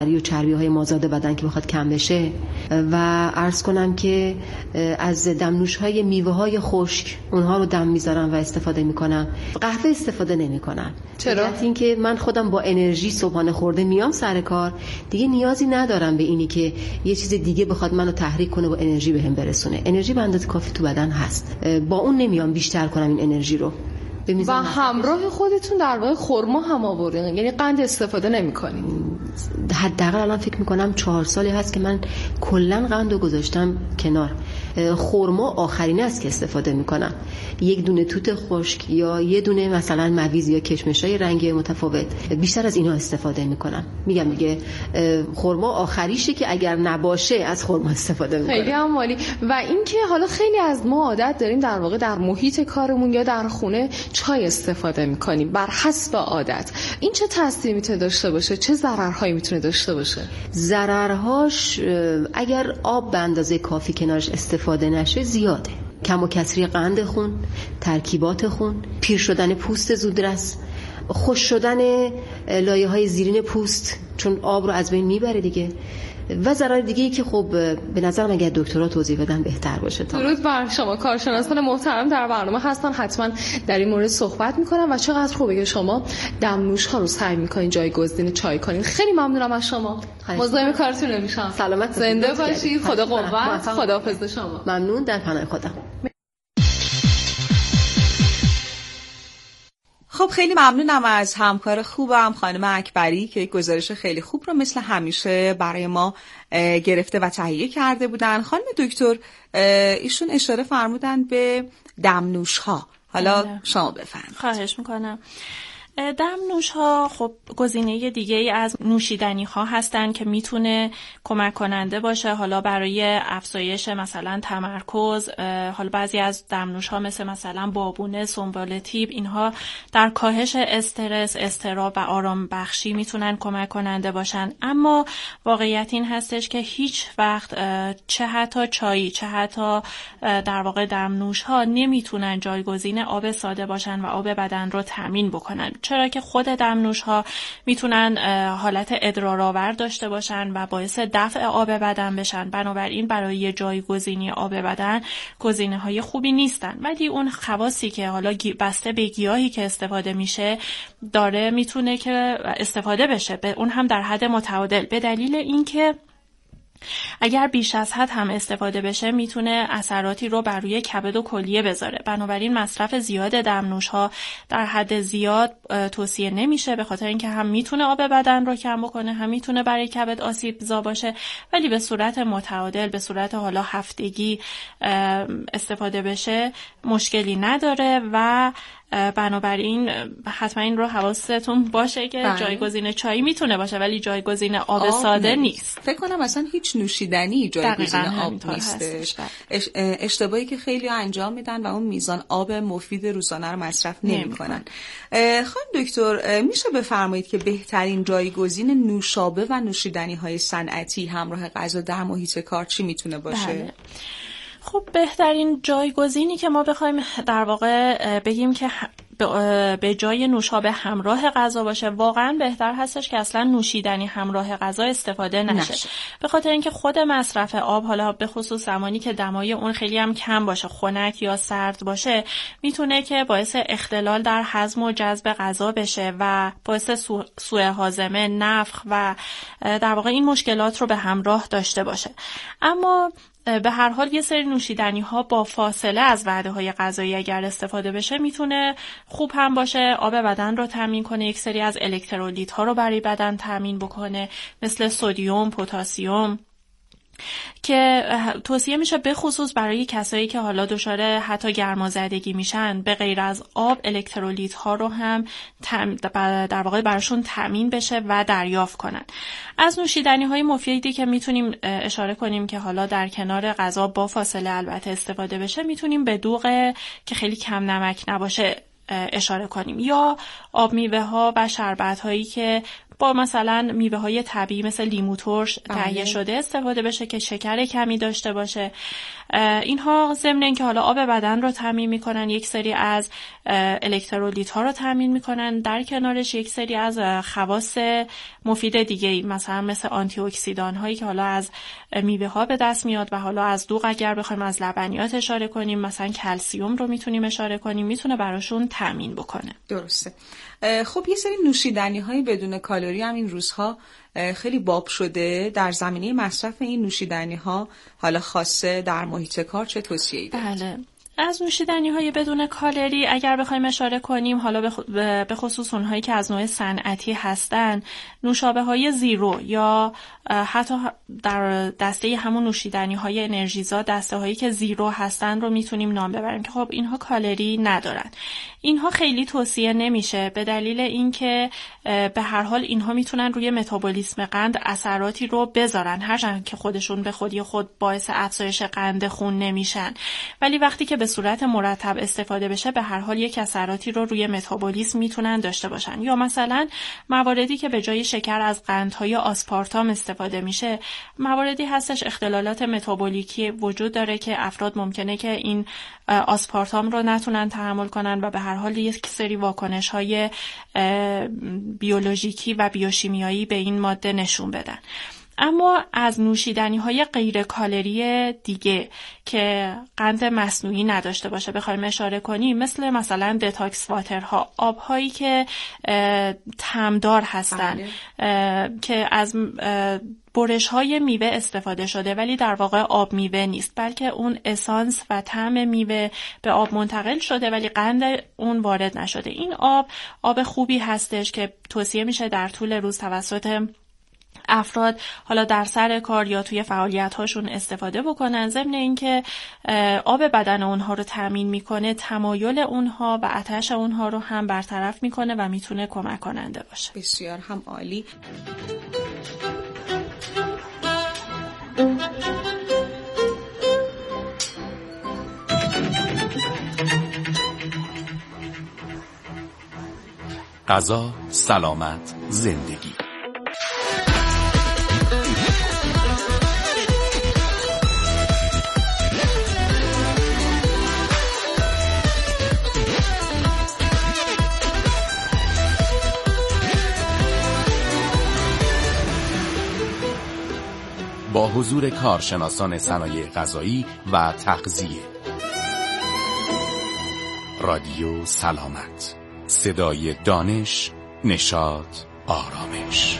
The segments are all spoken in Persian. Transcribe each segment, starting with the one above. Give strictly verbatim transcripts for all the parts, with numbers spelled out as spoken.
و چربی‌های مازاد بدن که بخواد کم بشه. و عرض کنم که از دمنوش‌های میوه‌های خشک اونها رو دم میذارم و استفاده میکنم. قهوه استفاده نمیکنم. چرا؟ این که من خودم با انرژی صبحانه خورده میام سر کار، دیگه نیازی ندارم به اینی که یه چیز دیگه بخواد منو تحریک کنه و انرژی بهم برسونه. انرژی به اندازه کافی تو بدن هست، با اون نمیام بیشتر کنم این انرژی رو. و همراه خودتون در واقع خرما هم آوردین، یعنی قند استفاده نمی‌کنین؟ حداقل الان فکر می‌کنم چهار سالی هست که من کلاً قندو گذاشتم کنار. خرما آخرینه است که استفاده می‌کنم. یک دونه توت خشک یا یه دونه مثلا مویز یا کشمشای رنگی متفاوت، بیشتر از اینا استفاده می‌کنم. میگم دیگه خرما آخریشه که اگر نباشه از خرما استفاده می‌کنم. خیلی هم عالی. و اینکه حالا خیلی از ما عادت داریم در واقع در محیط کارمون یا در خونه چای استفاده میکنیم بر حسب عادت. این چه تأثیری میتونه داشته باشه؟ چه ضررهایی میتونه داشته باشه؟ ضررهاش اگر آب به اندازه کافی کنارش استفاده نشه زیاده. کم و کسری قند خون، ترکیبات خون، پیر شدن پوست زودرس، خشک شدن لایه‌های زیرین پوست چون آب رو از بین میبره دیگه. و ضرر دیگه‌ای که خب به نظرم اگر دکترها توضیح بدن بهتر باشه. درود بر شما. کارشناسان محترم در برنامه هستن، حتما در این مورد صحبت میکنن و چقدر خوبه که شما دمنوش ها رو سعی میکنین جایگزین چای کنین. خیلی ممنونم از شما. مزاحم کارتون نمیشم. سلامت زنده باشید. خدا قوت. خداحافظ شما. ممنون. در پناه خدا. خب خیلی ممنونم از همکار خوبم خانم اکبری که گزارش خیلی خوب رو مثل همیشه برای ما گرفته و تهیه کرده بودن. خانم دکتر ایشون اشاره فرمودن به دمنوش ها. حالا شما بفرمایید. خواهش میکنم. دمنوش ها خب گزینه دیگه ای از نوشیدنی ها هستن که میتونه کمک کننده باشه حالا برای افزایش مثلا تمرکز. حالا بعضی از دمنوش ها مثل مثلا بابونه، سنبل طیب، اینها در کاهش استرس، اضطراب و آرام بخشی میتونن کمک کننده باشن. اما واقعیت این هستش که هیچ وقت چه حتی چای چه حتی در واقع دمنوش ها نمیتونن جایگزین آب ساده باشن و آب بدن رو تامین بکنن، چرا که خود دمنوش ها میتونن حالت ادرارآور داشته باشن و باعث دفع آب بدن بشن. بنابراین برای جایگزینی آب بدن گزینه های خوبی نیستن، ولی اون خواصی که حالا بسته به گیاهی که استفاده میشه داره میتونه که استفاده بشه، به اون هم در حد متعادل، به دلیل اینکه اگر بیش از حد هم استفاده بشه میتونه اثراتی رو بر روی کبد و کلیه بذاره. بنابراین مصرف زیاد دمنوش ها در حد زیاد توصیه نمیشه، به خاطر اینکه هم میتونه آب بدن رو کم بکنه، هم میتونه برای کبد آسیب زا باشه. ولی به صورت متعادل، به صورت حالا هفتگی استفاده بشه مشکلی نداره و بنابراین حتما این رو حواستون باشه که بله. جایگزین چای میتونه باشه ولی جایگزین آب, آب ساده نیست. فکر کنم اصلا هیچ نوشیدنی جایگزین آب نیستش. اش... اشتباهی که خیلی انجام میدن و اون میزان آب مفید روزانه رو مصرف نمیکنن. خانم دکتر میشه بفرمایید که بهترین جایگزین نوشابه و نوشیدنی های صنعتی همراه غذا در محیط کار چی میتونه باشه؟ بله. خب بهترین جایگزینی که ما بخوایم در واقع بگیم که به جای نوشابه همراه غذا باشه، واقعا بهتر هستش که اصلا نوشیدنی همراه غذا استفاده نشه, نشه. به خاطر اینکه خود مصرف آب، حالا به خصوص زمانی که دمای اون خیلی هم کم باشه، خنک یا سرد باشه، میتونه که باعث اختلال در هضم و جذب غذا بشه و باعث سو... سوء هاضمه، نفخ و در واقع این مشکلات رو به همراه داشته باشه. اما به هر حال یه سری نوشیدنی ها با فاصله از وعده های غذایی اگر استفاده بشه میتونه خوب هم باشه، آب بدن رو تامین کنه، یک سری از الکترولیت ها رو برای بدن تامین بکنه مثل سدیم، پتاسیم، که توصیه میشه به خصوص برای کسایی که حالا دچار حتی گرمازدگی میشن، به غیر از آب الکترولیت ها رو هم در واقع براشون تامین بشه و دریافت کنن. از نوشیدنی های مفیدی که میتونیم اشاره کنیم که حالا در کنار غذا با فاصله البته استفاده بشه، میتونیم به دوغ که خیلی کم نمک نباشه اشاره کنیم، یا آب میوه ها و شربت هایی که با مثلا میوه های طبیعی مثل لیمو ترش تهیه شده استفاده بشه که شکر کمی داشته باشه. اینها ضمن اینکه حالا آب بدن رو تامین میکنن، یک سری از الکترولیت ها رو تامین میکنن، در کنارش یک سری از خواص مفید دیگه مثلا مثل آنتی اکسیدان هایی که حالا از میوه ها به دست میاد و حالا از دوغ اگر بخوایم از لبنیات اشاره کنیم مثلا کلسیوم رو میتونیم اشاره کنیم، میتونه براشون تامین بکنه. درسته. خب یه سری نوشیدنی های بدون کالری هم این روزها خیلی باب شده. در زمینه مصرف این نوشیدنی ها حالا خاصه در محیط کار چه توصیه‌ای دارید؟ بله، از نوشیدنی های بدون کالری اگر بخوایم اشاره کنیم، حالا به خصوص اونهایی که از نوع صنعتی هستن، نوشابه های زیرو یا حتی در دسته همون نوشیدنی های انرژیزا دسته هایی که زیرو هستن رو میتونیم نام ببریم که خب اینها کالری ندارن. اینها خیلی توصیه نمیشه به دلیل اینکه به هر حال اینها میتونن روی متابولیسم قند اثراتی رو بذارن، هرچند که خودشون به خودی خود باعث افزایش قند خون نمیشن، ولی وقتی که به صورت مرتب استفاده بشه به هر حال یک اثراتی رو روی متابولیسم میتونن داشته باشن. یا مثلا مواردی که به جای شکر از قندهای آسپارتام استفاده میشه، مواردی هستش اختلالات متابولیکی وجود داره که افراد ممکنه که این آسپارتام رو نتونن تحمل کنن و به هر حال یک سری واکنش‌های بیولوژیکی و بیوشیمیایی به این ماده نشون بدن. اما از نوشیدنی‌های غیر کالری دیگه که قند مصنوعی نداشته باشه بخوایم اشاره کنیم، مثل مثلا دتاکس واترها، آب‌هایی که طعمدار هستن که از برش‌های میوه استفاده شده ولی در واقع آب میوه نیست، بلکه اون اسانس و طعم میوه به آب منتقل شده ولی قند اون وارد نشده. این آب آب خوبی هستش که توصیه میشه در طول روز توسط افراد حالا در سر کار یا توی فعالیت هاشون استفاده بکنن، ضمن اینکه آب بدن اونها رو تامین میکنه، تمایل اونها و آتش اونها رو هم برطرف میکنه و میتونه کمک کننده باشه. بسیار هم عالی. غذا، سلامت، زندگی. با حضور کارشناسان صنایع غذایی و تغذیه. رادیو سلامت، صدای دانش، نشاط، آرامش.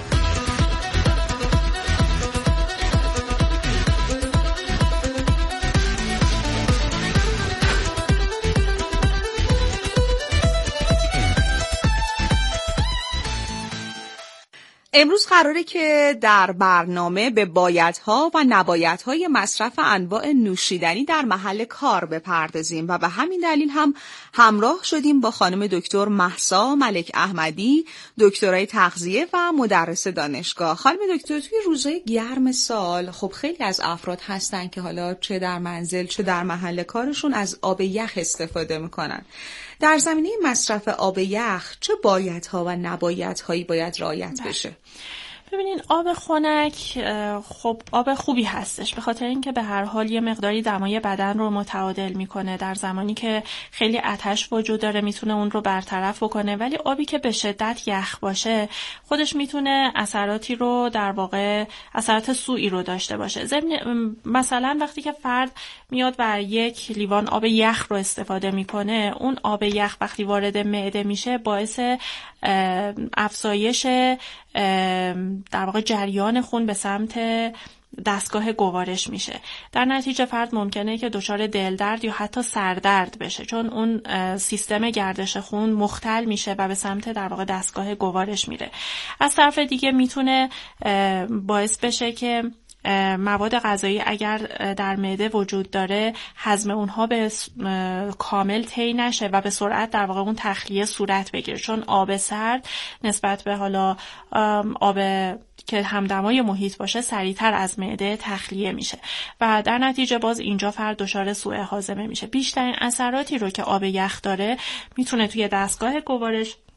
امروز قراره که در برنامه به بایدها و نبایدهای مصرف انواع نوشیدنی در محل کار بپردازیم و به همین دلیل هم همراه شدیم با خانم دکتر مهسا ملک احمدی، دکترای تغذیه و مدرس دانشگاه. خانم دکتر، توی روزهای گرم سال خب خیلی از افراد هستن که حالا چه در منزل چه در محل کارشون از آب یخ استفاده میکنن. در زمینه مصرف آب یخ چه بایدها و نبایدهایی باید رعایت بشه؟ ببینین، آب خنک خب آب خوبی هستش به خاطر اینکه به هر حال یه مقداری دمای بدن رو متعادل میکنه. در زمانی که خیلی آتش وجود داره میتونه اون رو برطرف بکنه، ولی آبی که به شدت یخ باشه خودش میتونه اثراتی رو در واقع اثرات سوئی رو داشته باشه. ضمن مثلا وقتی که فرد میاد و یک لیوان آب یخ رو استفاده میکنه، اون آب یخ وقتی وارد معده میشه باعث افزایش در واقع جریان خون به سمت دستگاه گوارش میشه. در نتیجه فرد ممکنه که دچار دل درد یا حتی سردرد بشه، چون اون سیستم گردش خون مختل میشه و به سمت در واقع دستگاه گوارش میره. از طرف دیگه میتونه باعث بشه که مواد غذایی اگر در معده وجود داره هضم اونها به کامل طی نشه و به سرعت در واقع اون تخلیه صورت بگیره، چون آب سرد نسبت به حالا آب که همدمای محیط باشه سریعتر از معده تخلیه میشه و در نتیجه باز اینجا فرد دچار سوء هاضمه میشه. بیشترین اثراتی رو که آب یخ داره میتونه توی دستگاه گوارش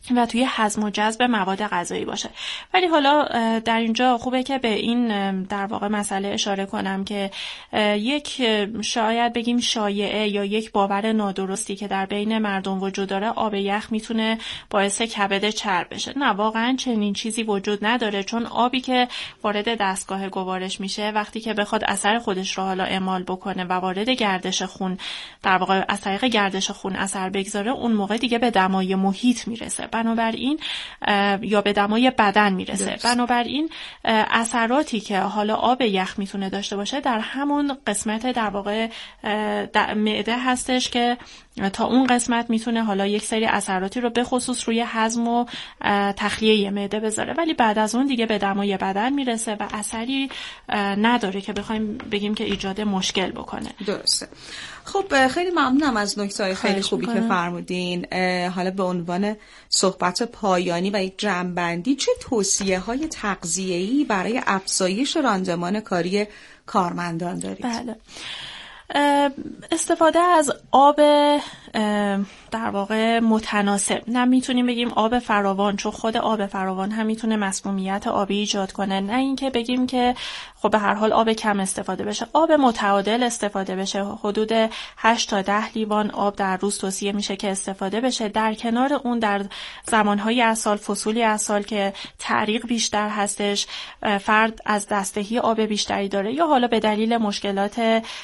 و توی هضم و جذب مواد غذایی باشه. ولی حالا در اینجا خوبه که به این در واقع مسئله اشاره کنم که یک شاید بگیم شایعه یا یک باور نادرستی که در بین مردم وجود داره آب یخ میتونه باعث کبد چرب بشه. نه، واقعا چنین چیزی وجود نداره، چون آبی که وارد دستگاه گوارش میشه وقتی که بخواد اثر خودش رو حالا اعمال بکنه و وارد گردش خون در واقع از طریق گردش خون اثر بگذاره، اون موقع دیگه به دمای محیط میرسه، بنابراین یا به دمای بدن میرسه. درست. بنابراین اثراتی که حالا آب یخ میتونه داشته باشه در همون قسمت در واقع در معده هستش که تا اون قسمت میتونه حالا یک سری اثراتی رو به خصوص روی هضم و تخلیه معده بذاره، ولی بعد از اون دیگه به دمای بدن میرسه و اثری نداره که بخوایم بگیم که ایجاد مشکل بکنه. درسته. خب خیلی ممنونم از نکته‌های خیلی خوبی که فرمودین. حالا به عنوان صحبت پایانی و یک جمع‌بندی، چه توصیه‌های تغذیه‌ای برای افزایش راندمان کاری کارمندان دارید؟ بله. استفاده از آب در واقع متناسب، نه میتونیم بگیم آب فراوان، چون خود آب فراوان هم میتونه مسمومیت آبی ایجاد کنه، نه اینکه بگیم که خب به هر حال آب کم استفاده بشه. آب متعادل استفاده بشه، حدود هشت تا ده لیوان آب در روز توصیه میشه که استفاده بشه. در کنار اون در زمانهای از سال، فصولی از سال که تعریق بیشتر هستش، فرد از دستهی آب بیشتری داره یا حالا به دلیل مشکلات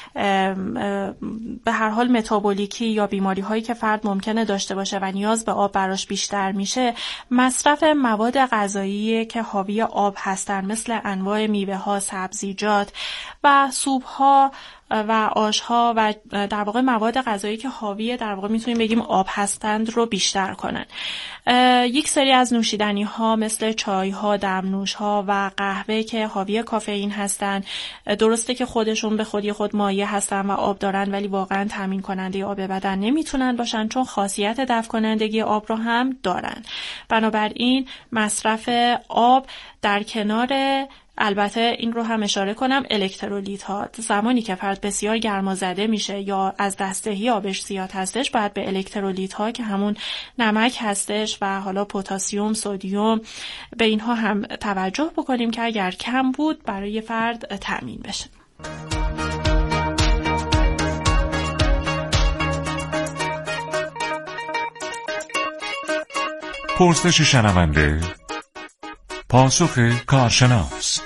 به هر حال متابولیکی یا بیماری هایی که فرد ممکنه داشته باشه و نیاز به آب براش بیشتر میشه، مصرف مواد غذایی که حاوی آب هستن مثل انواع میوه ها، سبزیجات و سوپ ها و آش‌ها و در واقع مواد غذایی که حاوی در واقع میتونیم بگیم آب هستند رو بیشتر کنن. یک سری از نوشیدنی ها مثل چای ها، دمنوش ها و قهوه که حاوی کافئین هستن، درسته که خودشون به خودی خود مایع هستن و آب دارن، ولی واقعا تامین کننده آب بدن نمیتونن باشن، چون خاصیت دفع کنندگی آب رو هم دارن. بنابراین مصرف آب در کنار، البته این رو هم اشاره کنم، الکترولیت ها، زمانی که فرد بسیار گرمازده میشه یا از دستهی آبش زیاد هستش، باید به الکترولیت ها که همون نمک هستش و حالا پتاسیم، سدیم، به اینها هم توجه بکنیم که اگر کم بود برای فرد تأمین بشه. پرسش شنونده، پاسخ کارشناس.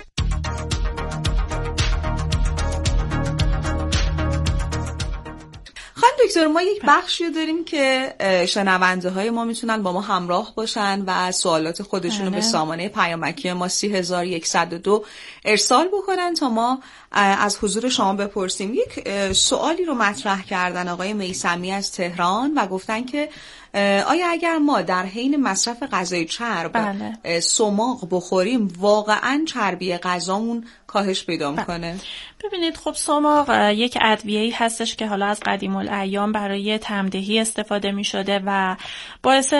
دکتر، ما یک بخشی داریم که شنونده های ما میتونن با ما همراه باشن و سوالات خودشون رو به سامانه پیامکی ما سی هزار و صد و دو ارسال بکنن تا ما از حضور شما بپرسیم. یک سوالی رو مطرح کردن آقای میثمی از تهران و گفتن که آیا اگر ما در حین مصرف غذای چرب بله. سماق بخوریم واقعا چربی غذامون کاهش پیدا میکنه؟ ببینید، خب سماق یک ادویه‌ای هستش که حالا از قدیم الایام برای تمدهی استفاده می شده و باعث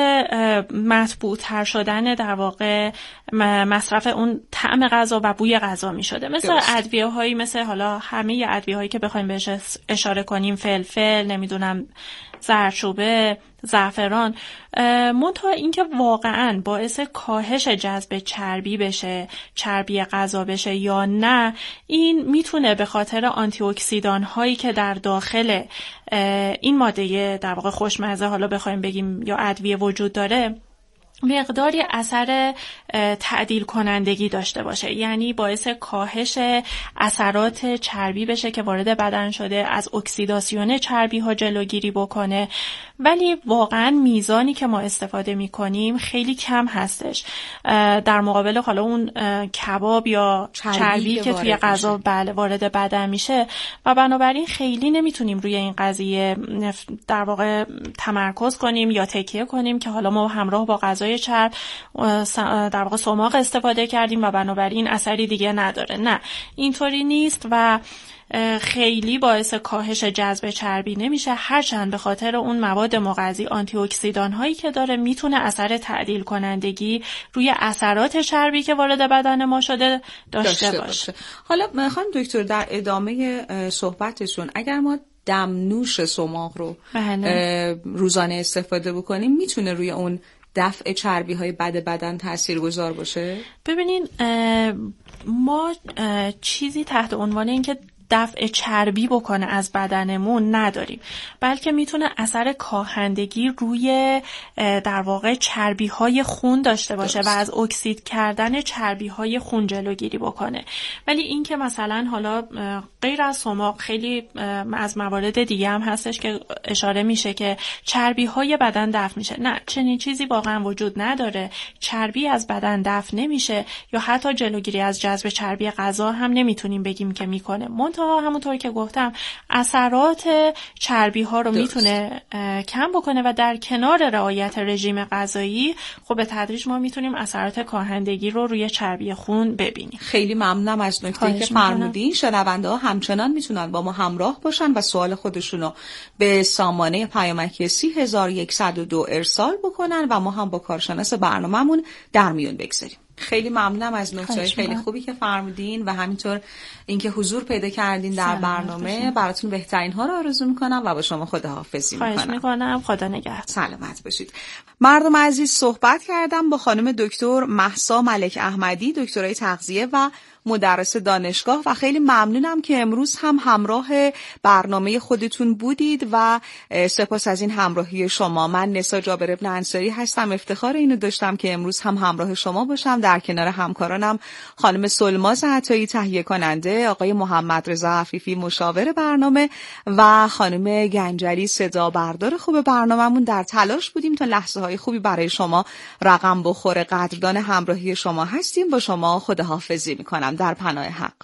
مطبوع تر شدن در واقع مصرف اون طعم غذا و بوی غذا می شده. مثل ادویه هایی مثل حالا همه ادویه هایی که بخوایم بهش اشاره کنیم، فلفل، نمیدونم زردچوبه، زعفران، منتها اینکه واقعاً باعث کاهش جذب چربی بشه، چربی غذا بشه یا نه، این میتونه به خاطر آنتی اکسیدان هایی که در داخل این ماده در واقع خوشمزه حالا بخوایم بگیم یا ادویه وجود داره، مقداری اثر تعدیل کنندگی داشته باشه، یعنی باعث کاهش اثرات چربی بشه که وارد بدن شده، از اکسیداسیون چربی ها جلوگیری بکنه، ولی واقعا میزانی که ما استفاده میکنیم خیلی کم هستش در مقابل حالا اون کباب یا چربی, چربی که توی غذا بله وارد بدن میشه و بنابراین خیلی نمیتونیم روی این قضیه در واقع تمرکز کنیم یا تکیه کنیم که حالا ما همراه با غذای چرب در واقع سماق استفاده کردیم و بنابراین اثری دیگه نداره. نه، اینطوری نیست و خیلی باعث کاهش جذب چربی نمیشه، هرچند به خاطر اون مواد مغذی آنتی اکسیدان هایی که داره میتونه اثر تعدیل کنندگی روی اثرات چربی که وارد بدن ما شده داشته, داشته باشه. باشه. حالا میخوام دکتر در ادامه صحبتشون اگر ما دمنوش سماق رو بله. روزانه استفاده بکنیم میتونه روی اون دفع چربی های بد بدن تاثیرگذار باشه؟ ببینین ما چیزی تحت عنوان این که دفع چربی بکنه از بدنمون نداریم، بلکه میتونه اثر کاهندگی روی در واقع چربی های خون داشته باشه درست. و از اکسید کردن چربی های خون جلوگیری بکنه. ولی این که مثلا حالا غیر از سماق خیلی از موارد دیگه هم هستش که اشاره میشه که چربی های بدن دفع میشه، نه، چنین چیزی واقعا وجود نداره. چربی از بدن دفع نمیشه یا حتی جلوگیری از جذب چربی غذا هم نمیتونیم بگیم که میکنه. همونطور که گفتم اثرات چربی ها رو میتونه کم بکنه و در کنار رعایت رژیم غذایی خب به تدریج ما میتونیم اثرات کاهندگی رو روی چربی خون ببینیم. خیلی ممنونم از نکته‌ای که فرمودین. شنونده ها همچنان میتونن با ما همراه باشن و سوال خودشونو به سامانه پیامکی سی هزار و صد و دو ارسال بکنن و ما هم با کارشناس برنامه‌مون در میون بگذاریم. خیلی ممنونم از نکته‌های خیلی خوبی که فرمودین و همینطور اینکه حضور پیدا کردین در برنامه. براتون بهترین ها رو آرزو میکنم و با شما خداحافظی میکنم. خواهش میکنم. خدا نگهدار. سلامت باشید. مردم عزیز، صحبت کردم با خانم دکتر مهسا ملک احمدی، دکترای تغذیه و مدرس دانشگاه و خیلی ممنونم که امروز هم همراه برنامه خودتون بودید و سپاس از این همراهی شما. من نسا جابر ابن انصاری هستم. افتخار اینو داشتم که امروز هم همراه شما باشم در کنار همکارانم خانم سلماز عطایی تهیه کننده، آقای محمد رضا عفیفی مشاور برنامه و خانم گنجلی صدا بردار خوب برنامه‌مون. در تلاش بودیم تا لحظه های خوبی برای شما رقم بخوره. قدردان همراهی شما هستیم. با شما خداحافظی میکنم در پناه حق.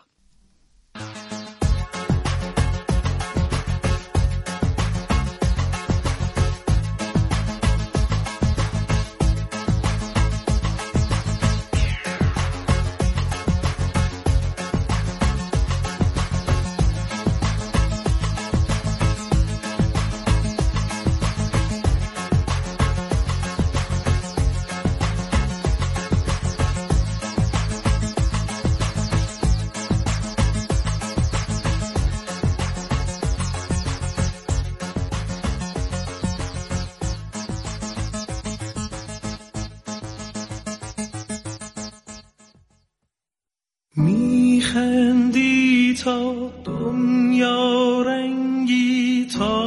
میخندی تا دنیا رنگی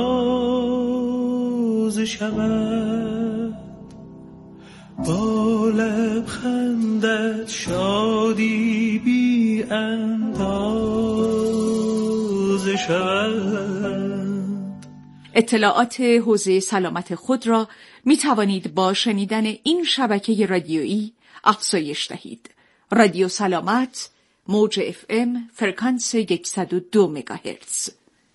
تازه شود، با لبخندت شادی بی اندازه شود. اطلاعات حوزه سلامت خود را می توانید با شنیدن این شبکه رادیویی افزایش دهید. رادیو سلامت، موج اف ام، فرکانس صد و دو مگاهرتز.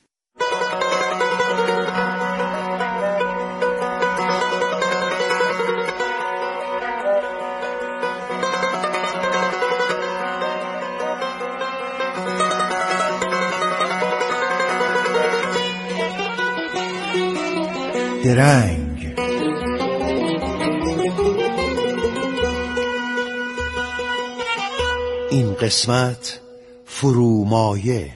درنگ این قسمت فرومایه.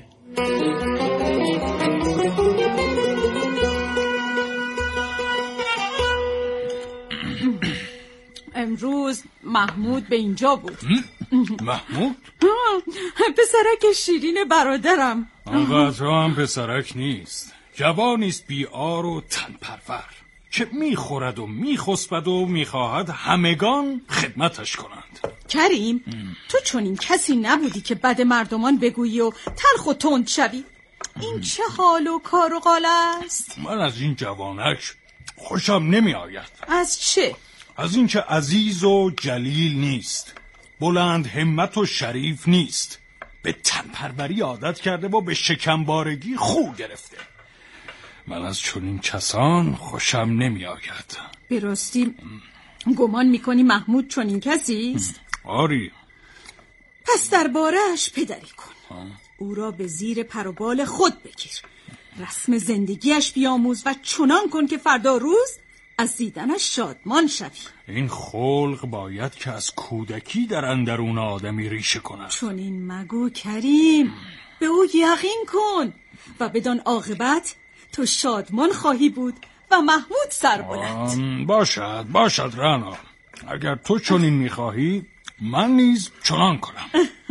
امروز محمود به اینجا بود. محمود؟ پسرک شیرین برادرم. آنقدر هم پسرک نیست، جوانیست بیار و تن پرور که میخورد و میخسبد و میخواهد همگان خدمتش کنند. کریم ام. تو چنین کسی نبودی که بد مردمان بگویی و تلخ و تند شوی. این چه حال و کار و قال است؟ من از این جوانک خوشم نمی آید. از چه؟ از این که عزیز و جلیل نیست، بلند همت و شریف نیست، به تنپروری عادت کرده و به شکمبارگی خو گرفته. من از چنین کسان خوشم نمی آید. به راستی گمان میکنی محمود چنین کسی است؟ آری. پس درباره‌اش پدری کن. آه. او را به زیر پر و بال خود بگیر، رسم زندگیش بیاموز و چنان کن که فردا روز از دیدنش شادمان شوی. این خلق باید که از کودکی در اندرون آدمی ریشه کند. چنین مگو کریم، به او یقین کن و بدان عاقبت تو شادمان خواهی بود و محمود سربلند. باشد باشد رعنا، اگر تو چنین میخواهی من نیز چنان کنم.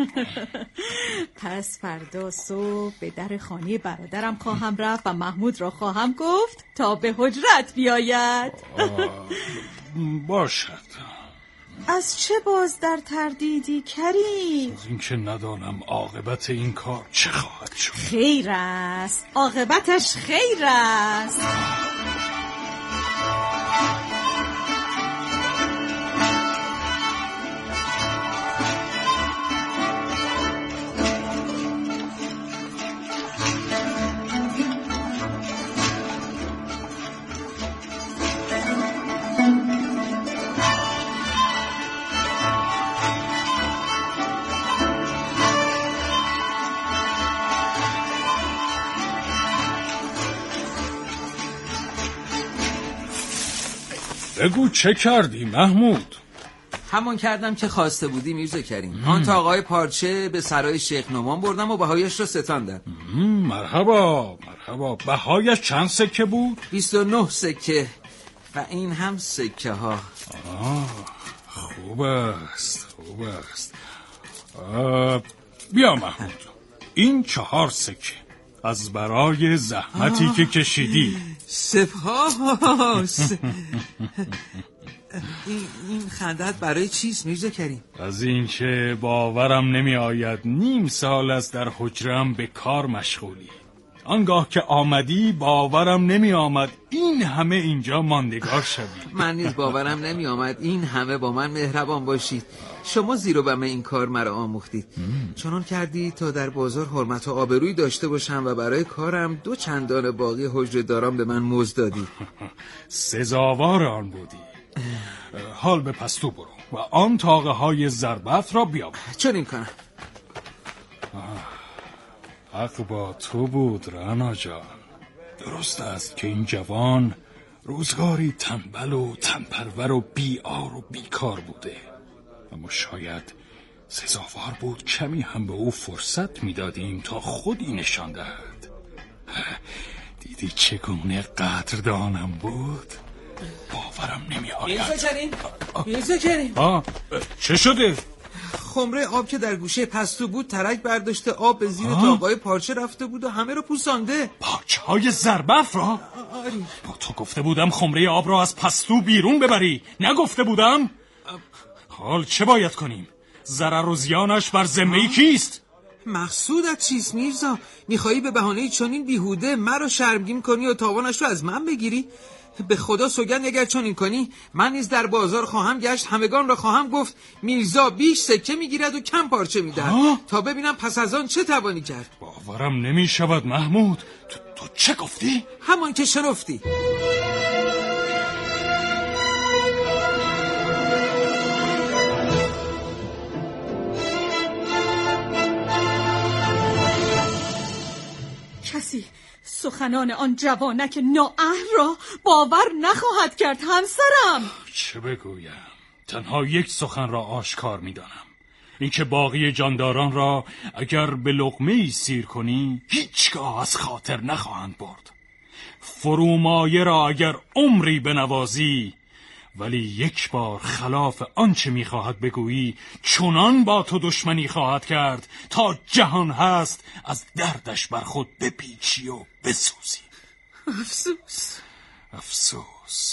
پس فردا صبح به در خانه برادرم خواهم رفت و محمود را خواهم گفت تا به حجرت بیاید. باشد. از چه باز در تردیدی کریم؟ از اینکه ندانم عاقبت این کار چه خواهد شد. خیر است، عاقبتش خیر است. بگو چه کردی محمود؟ همون کردم که خواسته بودی میرزا کریم. آن تا آقای پارچه به سرای شیخ نومان بردم و بهایش رو ستاندم. مرحبا مرحبا. بهایش چند سکه بود؟ بیست و نه سکه و این هم سکه ها. آه خوب است خوب است. بیا محمود، این چهار سکه از برای زحمتی آه. که کشیدی. سپاس. این این خندت برای چیست میرزا کریم؟ از اینکه باورم نمی آید نیم سال است در حجرم به کار مشغولی. آنگاه که آمدی باورم نمی آمد این همه اینجا ماندگار شوی. من نیز باورم نمی آمد این همه با من مهربان باشید. شما زیر و بم این کار مرا آموختید. چنان کردید تا در بازار حرمت و آبرویی داشته باشم و برای کارم دو چندان باقی حجره داران به من مزد دادید. سزاوار آن بودی. حال به پستو برو و آن تاقه های ضربت را بیاور. چنین کنم. حق با تو بود رعنا جان. درست است که این جوان روزگاری تنبل و تنپرور و بی‌آر و بیکار بوده، اما شاید سزاوار بود کمی هم به او فرصت میدادیم تا خودی نشان دهد. دیدی چگونه قدردانم بود؟ باورم نمی آید. میرزا کریم میرزا کریم آه چه شده؟ خمره آب که در گوشه پستو بود ترک برداشته، آب به زیر تاقای پارچه رفته بود و همه رو پوسانده. پارچه های زربف را؟ آری. با تو گفته بودم خمره آب را از پستو بیرون ببری، نگفته بودم؟ حال چه باید کنیم؟ ضرر و زیانش بر ذمه کیست؟ مقصودت چیست میرزا؟ میخوایی به بهانه چنین بیهوده مرا شرمگین کنی و تاوانش رو از من بگیری؟ به خدا سوگند اگر چنین کنی من نیز در بازار خواهم گشت، همگان را خواهم گفت میرزا بیش سکه میگیرد و کم پارچه میدهد تا ببینم پس از آن چه توانی کرد. باورم نمی شود محمود. تو, تو چه گفتی؟ همان که شنفتی. کسی سخنان آن جوانک نااهل را باور نخواهد کرد همسرم. چه بگویم؟ تنها یک سخن را آشکار می‌دانم، اینکه باقی جانداران را اگر به لقمه‌ای سیر کنی هیچگاه از خاطر نخواهند برد. فرومایه را اگر عمری بنوازی ولی یک بار خلاف آنچه میخواهد بگویی چنان با تو دشمنی خواهد کرد تا جهان هست از دردش بر خود بپیچی و بسوزی. افسوس افسوس.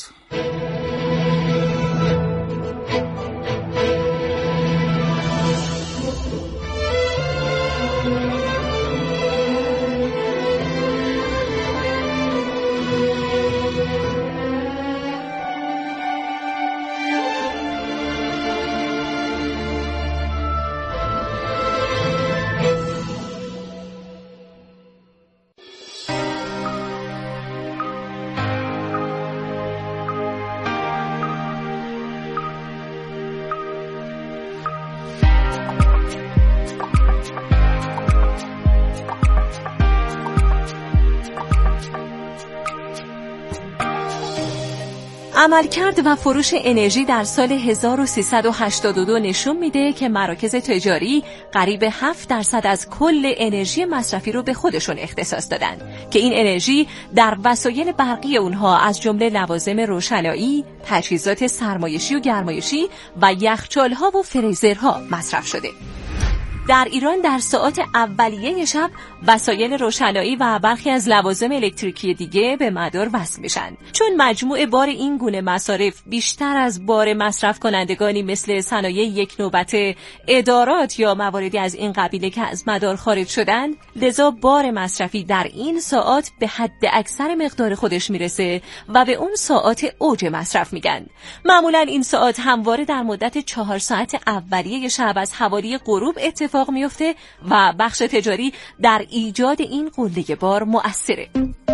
عملکرد و فروش انرژی در سال هزار و سیصد و هشتاد و دو نشون میده که مراکز تجاری قریب هفت درصد از کل انرژی مصرفی رو به خودشون اختصاص دادن که این انرژی در وسایل برقی اونها از جمله لوازم روشنایی، تجهیزات سرمایشی و گرمایشی و یخچال‌ها و فریزرها مصرف شده. در ایران در ساعات اولیه شب وسایل روشنایی و برخی از لوازم الکتریکی دیگه به مدار وصل میشن. چون مجموع بار این گونه مصارف بیشتر از بار مصرف کنندگانی مثل صنایع یک نوبته، ادارات یا مواردی از این قبیله که از مدار خارج شدن، لذا بار مصرفی در این ساعات به حد اکثر مقدار خودش میرسه و به اون ساعات اوج مصرف میگن. معمولا این ساعات همواره در مدت چهار ساعت اولیه شب از حوالی غروب اتفاق میفته و بخش تجاری در ایجاد این قله بار مؤثره.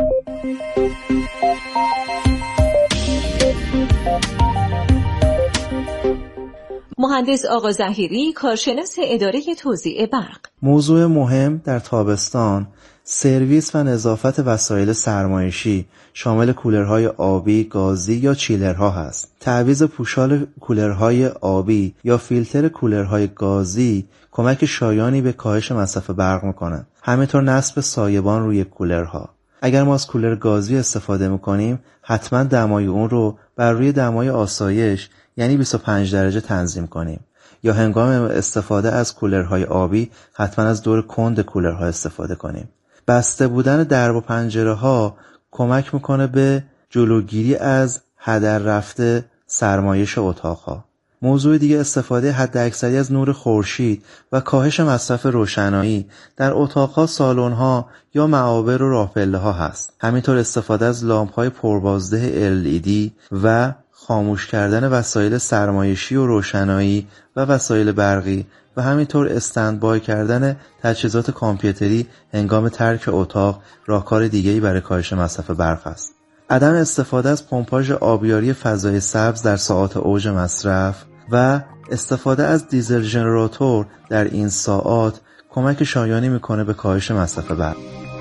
مهندس آقا ظهیری، کارشناس اداره توزیع برق: موضوع مهم در تابستان سرویس و نظافت وسایل سرمایشی شامل کولرهای آبی، گازی یا چیلرها هست. تعویض پوشال کولرهای آبی یا فیلتر کولرهای گازی کمک شایانی به کاهش مصرف برق میکنه. همینطور نصب سایبان روی کولرها. اگر ما از کولر گازی استفاده میکنیم حتما دمای اون رو بر روی دمای آسایش یعنی بیست و پنج درجه تنظیم کنیم، یا هنگام استفاده از کولرهای آبی حتما از دور کند کولرها استفاده کنیم. بسته بودن درب و پنجره ها کمک میکنه به جلوگیری از هدر رفته سرمایش اتاقها. موضوع دیگه استفاده حداکثری از نور خورشید و کاهش مصرف روشنایی در اتاقها، سالن‌ها یا معابر و راهپله‌ها هست. همینطور استفاده از لامپ‌های پربازده ال ای دی و خاموش کردن وسایل سرمایشی و روشنایی و وسایل برقی و همینطور استندبای کردن تجهیزات کامپیوتری هنگام ترک اتاق راهکار دیگه‌ای برای کاهش مصرف برق است. عدم استفاده از پمپاژ آبیاری فضای سبز در ساعات اوج مصرف و استفاده از دیزل ژنراتور در این ساعات کمک شایانی میکنه به کاهش مصرف برق.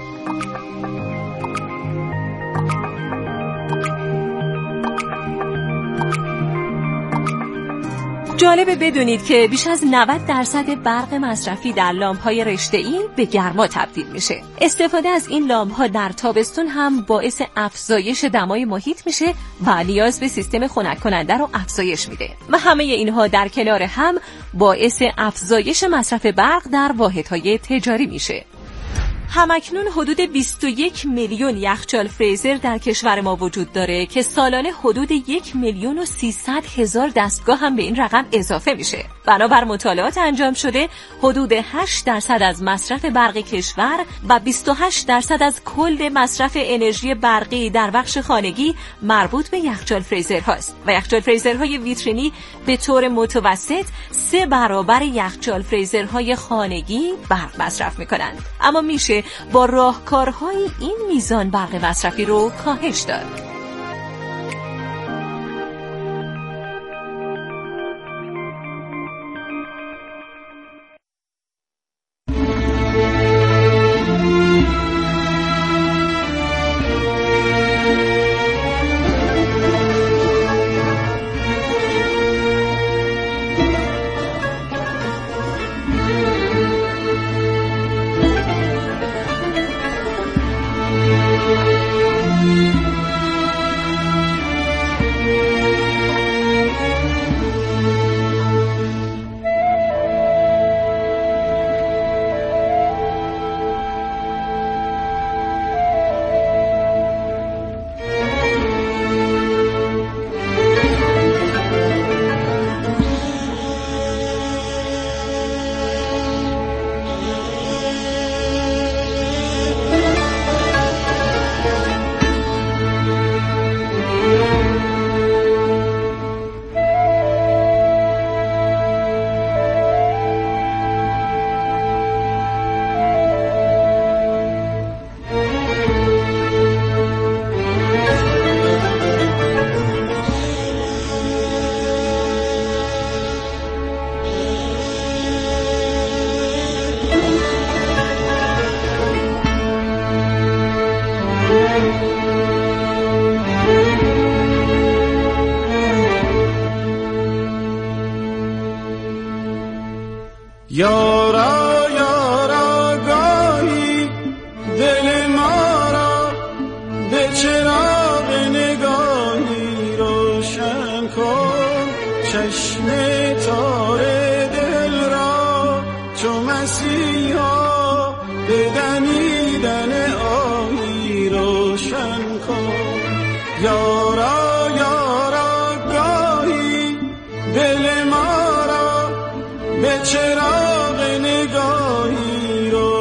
جالبه بدونید که بیش از نود درصد برق مصرفی در لامپ‌های رشته‌ای به گرما تبدیل میشه. استفاده از این لامپ‌ها در تابستون هم باعث افزایش دمای محیط میشه و نیاز به سیستم خنک کننده رو افزایش میده. و همه اینها در کنار هم باعث افزایش مصرف برق در واحدهای تجاری میشه. همکنون حدود بیست و یک میلیون یخچال فریزر در کشور ما وجود داره که سالانه حدود یک میلیون و سیصد هزار دستگاه هم به این رقم اضافه میشه. بنابر مطالعات انجام شده حدود هشت درصد از مصرف برق کشور و بیست و هشت درصد از کل مصرف انرژی برقی در بخش خانگی مربوط به یخچال فریزر هاست و یخچال فریزرهای ویترینی به طور متوسط سه برابر یخچال فریزرهای خانگی برق مصرف میکنند. اما میشه با راهکارهای این میزان برق مصرفی رو کاهش داد. بدن